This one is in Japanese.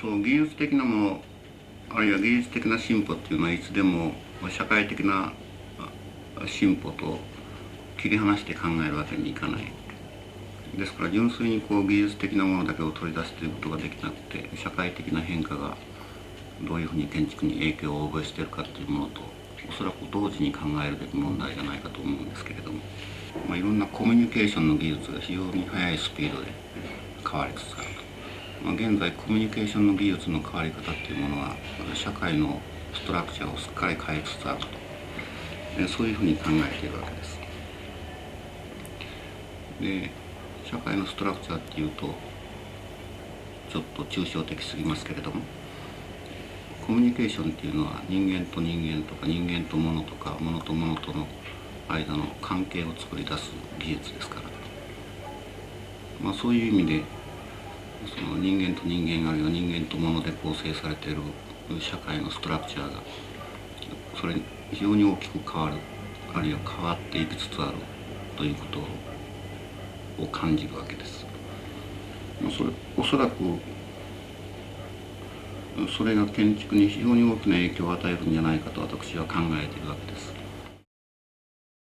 そう技術的なものあるいは技術的な進歩っていうのはいつでも社会的な進歩と切り離して考えるわけにいかない。ですから純粋に技術的なものだけを取り出すということができなくて、社会的な変化がどういうふうに建築に影響を及ぼしているかというものとおそらく同時に考えるべき問題じゃないかと思うんですけれども、いろんなコミュニケーションの技術が非常に速いスピードで変わりつつあると。現在コミュニケーションの技術の変わり方っていうものは社会のストラクチャーをすっかり変えつつあると、そういうふうに考えているわけです。で社会のストラクチャーっていうとちょっと抽象的すぎますけれども、コミュニケーションっていうのは人間と人間とか人間と物とか物と物との間の関係を作り出す技術ですから、そういう意味でその人間と人間あるいは人間と物で構成されている社会のストラクチャーがそれに非常に大きく変わる、あるいは変わっていきつつあるということを感じるわけです。おそらくそれが建築に非常に大きな影響を与えるんじゃないかと私は考えているわけです。